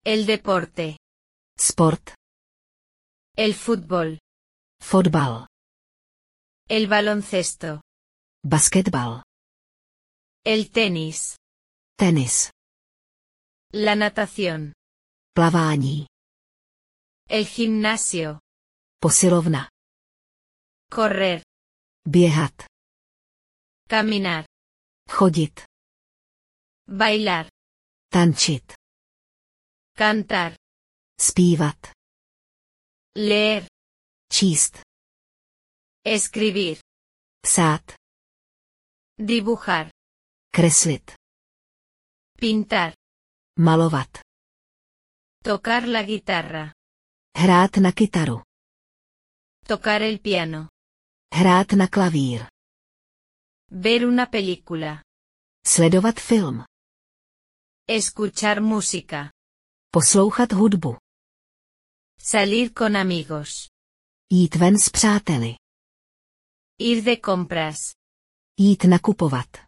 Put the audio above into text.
El deporte. Sport. El fútbol. Fotbal. El baloncesto. Basketbal. El tenis. Tenis. La natación. Plavání. El gimnasio. Posilovna. Correr. Běhat. Caminar. Chodit. Bailar. Tančit. Cantar. Zpívat. Leer. Číst. Escribir. Psát. Dibujar. Kreslit. Pintar. Malovat. Tocar la guitarra. Hrát na kytaru. Tocar el piano. Hrát na klavír. Ver una película. Sledovat film. Escuchar música. Poslouchat hudbu. Salir con amigos. Jít ven s přáteli. Ir de compras. Jít nakupovat.